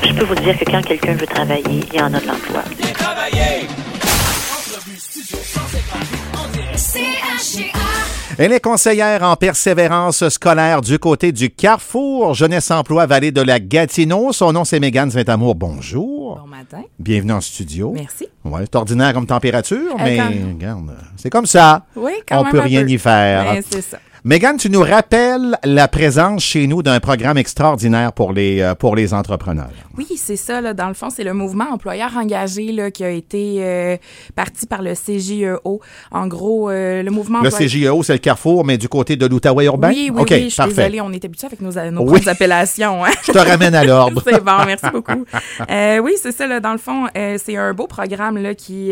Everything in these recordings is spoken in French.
je peux vous dire que quand quelqu'un veut travailler, il y en a de l'emploi. Viens travailler! Elle est conseillère en persévérance scolaire du côté du Carrefour Jeunesse Emploi Vallée de la Gatineau. Son nom, c'est Mégane Saint-Amour. Bonjour. Bon matin. Bienvenue en studio. Merci. Ouais, c'est ordinaire comme température, mais quand... regarde, c'est comme ça. Oui, quand on même peut rien y faire. Ben, c'est ça. Mégane, tu nous rappelles la présence chez nous d'un programme extraordinaire pour les entrepreneurs. Oui, c'est ça. Là, dans le fond, c'est le mouvement employeur engagé là, qui a été parti par le CJEO. En gros, le mouvement... Le CJEO, c'est le Carrefour, mais du côté de l'Outaouais urbain? Oui, oui, okay, oui. Je suis parfait. désolée, on est habitué avec nos propres appellations. Hein? Je te ramène à l'ordre. C'est bon, merci beaucoup. Oui, c'est ça. Là, dans le fond, c'est un beau programme là, qui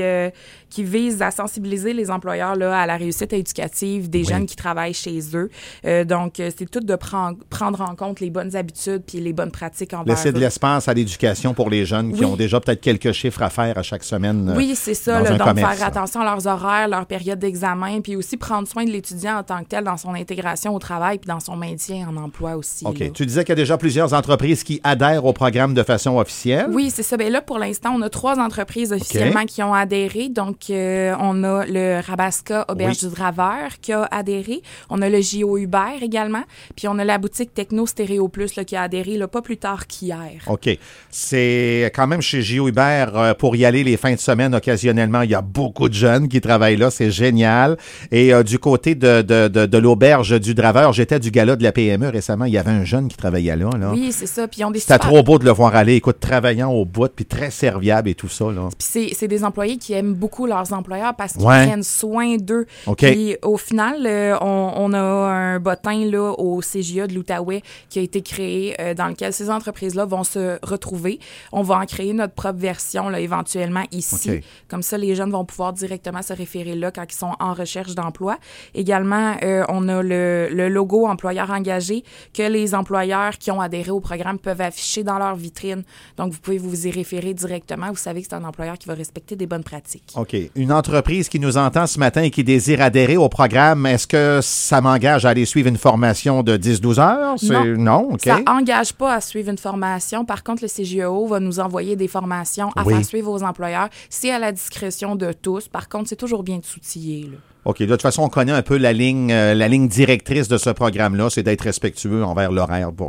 vise à sensibiliser les employeurs là, à la réussite éducative des jeunes qui travaillent chez eux. Donc, c'est tout de prendre en compte les bonnes habitudes puis les bonnes pratiques envers Laisser de l'espace à l'éducation pour les jeunes qui ont déjà peut-être quelques chiffres à faire à chaque semaine. Oui, c'est ça. Là, Donc, commerce, faire attention à leurs horaires, leur période d'examen, puis aussi prendre soin de l'étudiant en tant que tel dans son intégration au travail puis dans son maintien en emploi aussi. OK. Là. Tu disais qu'il y a déjà plusieurs entreprises qui adhèrent au programme de façon officielle. Oui, c'est ça. Bien là, pour l'instant, on a 3 entreprises officiellement qui ont adhéré. Donc, on a le Rabasca Auberge du Draveur qui a adhéré. On a le J.O. Hubert également. Puis, on a la boutique Techno Stéréo Plus là, qui a adhéré là, pas plus tard qu'hier. OK. C'est quand même chez J.O. Hubert, pour y aller les fins de semaine occasionnellement, il y a beaucoup de jeunes qui travaillent là. C'est génial. Et du côté de l'Auberge du Draveur, j'étais du gala de la PME récemment. Il y avait un jeune qui travaillait là. Oui, c'est ça. Puis, c'était trop beau de le voir aller. Écoute, travaillant au bout, puis très serviable et tout ça. Là. Puis, c'est des employés qui aiment beaucoup leurs employeurs parce qu'ils prennent soin d'eux. Okay. Puis au final, on a un bottin là, au CJA de l'Outaouais qui a été créé dans lequel ces entreprises-là vont se retrouver. On va en créer notre propre version là, éventuellement ici. Okay. Comme ça, les jeunes vont pouvoir directement se référer là quand ils sont en recherche d'emploi. Également, on a le logo employeur engagé que les employeurs qui ont adhéré au programme peuvent afficher dans leur vitrine. Donc, vous pouvez vous y référer directement. Vous savez que c'est un employeur qui va respecter des bonnes pratiques. OK. Une entreprise qui nous entend ce matin et qui désire adhérer au programme, est-ce que ça m'engage à aller suivre une formation de 10-12 heures? Non. OK. Ça n'engage pas à suivre une formation. Par contre, le CJEO va nous envoyer des formations à faire suivre aux employeurs. C'est à la discrétion de tous. Par contre, c'est toujours bien de s'outiller, là. OK. De toute façon, on connaît un peu la ligne directrice de ce programme-là, c'est d'être respectueux envers l'horaire pour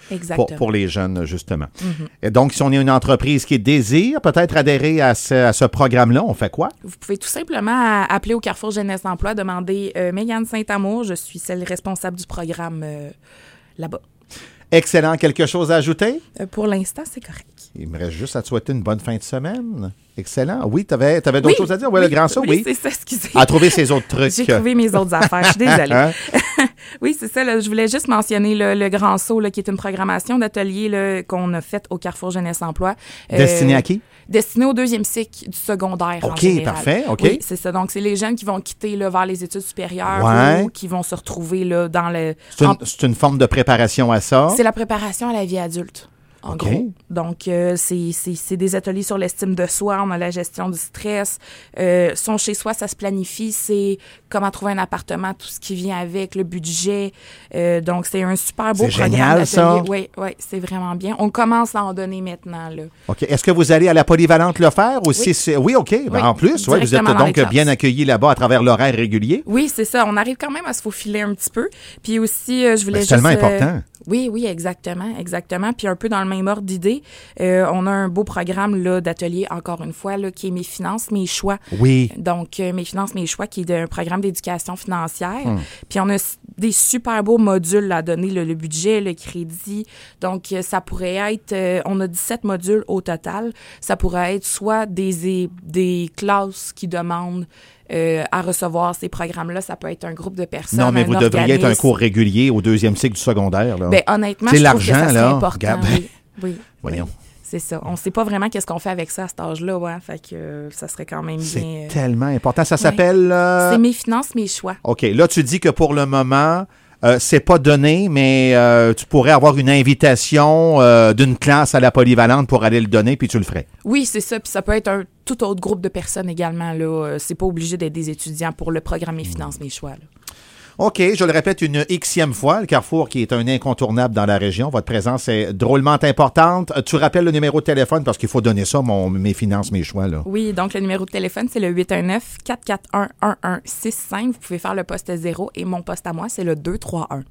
les jeunes, justement. Mm-hmm. Et donc, si on est une entreprise qui désire peut-être adhérer à ce programme-là, on fait quoi? Vous pouvez tout simplement appeler au Carrefour Jeunesse Emploi, demander Mégane Saint-Amour. Je suis celle responsable du programme là-bas. Excellent. Quelque chose à ajouter? Pour l'instant, c'est correct. Il me reste juste à te souhaiter une bonne fin de semaine. Excellent. Oui, tu avais d'autres choses à dire? Oui, le grand saut, oui. C'est ça, excusez. À trouver ses autres trucs. J'ai trouvé mes autres affaires, je suis désolée. Oui, c'est ça. Là, je voulais juste mentionner le grand saut, là, qui est une programmation d'atelier qu'on a faite au Carrefour Jeunesse Emploi. Destiné à qui? Destiné au 2e cycle du secondaire en général. OK, parfait. OK. Oui, c'est ça. Donc, c'est les jeunes qui vont quitter là, vers les études supérieures ou qui vont se retrouver là, dans le... C'est une forme de préparation à ça? C'est la préparation à la vie adulte. En gros. Donc, c'est des ateliers sur l'estime de soi, on a la gestion du stress. Son chez soi, ça se planifie, c'est comment trouver un appartement, tout ce qui vient avec, le budget. Donc, c'est un super beau programme génial, ça. Oui, c'est vraiment bien. On commence à en donner maintenant, là. OK. Est-ce que vous allez à la polyvalente le faire aussi? Oui, OK. Oui, en plus, vous êtes donc bien accueillis là-bas à travers l'horaire régulier? Oui, c'est ça. On arrive quand même à se faufiler un petit peu. Puis aussi, je voulais juste... C'est tellement important. Oui, exactement. Puis un peu dans le même ordre d'idée, on a un beau programme là, d'atelier, encore une fois, là, qui est Mes finances, mes choix. Oui. Donc, Mes finances, mes choix, qui est un programme d'éducation financière. Puis on a des super beaux modules à donner, le budget, le crédit. Donc, ça pourrait être... on a 17 modules au total. Ça pourrait être soit des classes qui demandent à recevoir ces programmes-là. Ça peut être un groupe de personnes. Non, mais vous devriez être un cours régulier au 2e cycle du secondaire. Là. Bien, honnêtement, je trouve que ça serait important. Oui. Voyons. C'est ça. On ne sait pas vraiment qu'est-ce qu'on fait avec ça à cet âge-là. Ouais. Fait que ça serait quand même bien. C'est tellement important. Ça s'appelle... C'est Mes finances, mes choix. OK. Là, tu dis que pour le moment... c'est pas donné, mais tu pourrais avoir une invitation d'une classe à la polyvalente pour aller le donner, puis tu le ferais. Oui, c'est ça. Puis ça peut être un tout autre groupe de personnes également. Là. C'est pas obligé d'être des étudiants pour le programme Mes finances, mes choix. Là. OK, je le répète une xème fois, le Carrefour qui est un incontournable dans la région. Votre présence est drôlement importante. Tu rappelles le numéro de téléphone parce qu'il faut donner ça, mes finances, mes choix, là. Oui, donc le numéro de téléphone, c'est le 819-441-1165. Vous pouvez faire le poste 0 et mon poste à moi, c'est le 231.